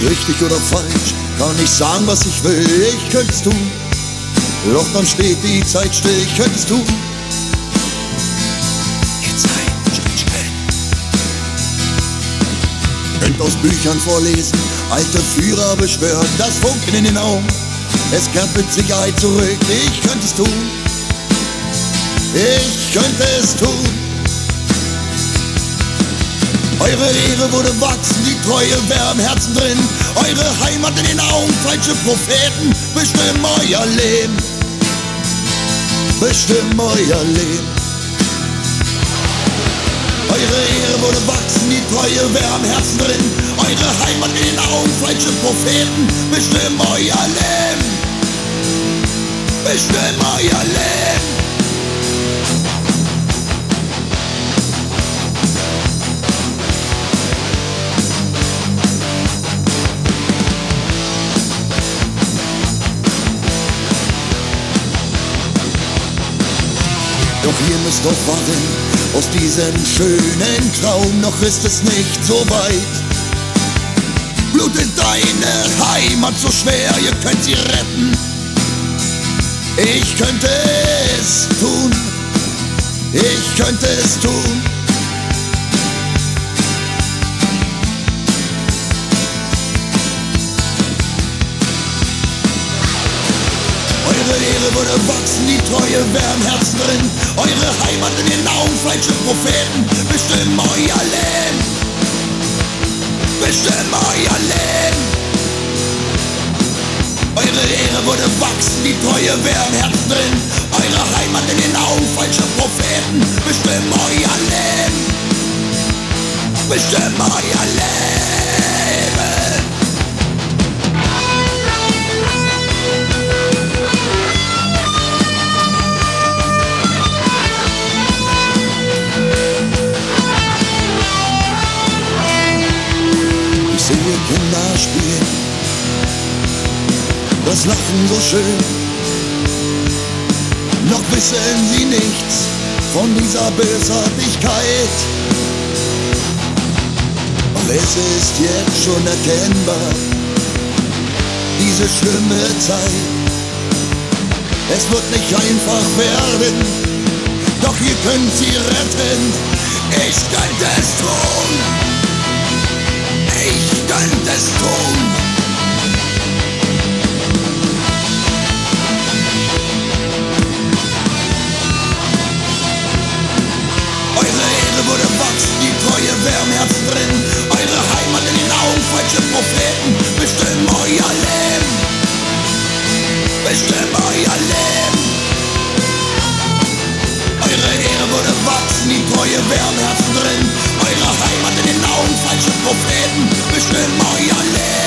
richtig oder falsch, kann ich sagen, was ich will, ich könnt's tun. Doch dann steht die Zeit still, ich könnt's tun. Die Zeit steht still. Könnt aus Büchern vorlesen, alte Führer beschwören, das Funkeln in den Augen, es kehrt mit Sicherheit zurück, ich könnte es tun. Ich könnte es tun. Eure Ehre würde wachsen, die Treue wäre im Herzen drin. Eure Heimat in den Augen, falsche Propheten bestimmen euer Leben. Bestimmen euer Leben. Eure Ehre würde wachsen, die Treue wäre im Herzen drin. Eure Heimat in den Augen, falsche Propheten bestimmen euer Leben. Bestimmen euer Leben. Doch ihr müsst aufwachen aus diesem schönen Traum, noch ist es nicht so weit. Blutet deine Heimat so schwer, ihr könnt sie retten. Ich könnte es tun, ich könnte es tun. Eure Ehre würde wachsen, die Treue wäre im Herzen drin. Eure Heimat in den Augen, falsche Propheten bestimmen euer Leben. Bestimmen euer Leben. Eure Ehre würde wachsen, die Treue wäre im Herzen drin. Eure Heimat in den Augen, falsche Propheten bestimmen euer Leben. Bestimmen euer Leben. Ich sehe Kinder spielen, das Lachen so schön. Noch wissen sie nichts von dieser Bösartigkeit. Doch es ist jetzt schon erkennbar, diese schlimme Zeit. Es wird nicht einfach werden, doch ihr könnt sie retten. Ich könnte es tun. Ich könnte es tun. Eure Ehre würde wachsen, die Treue wäre im Herzen drin. Eure Heimat in den Augen, falsche Propheten bestimmen euer Leben. Bestimmen euer Leben. Eure Ehre würde wachsen, die Treue wäre im Herzen drin. Eure Heimat in den Augen, falsche Propheten bestimmen euer Leben.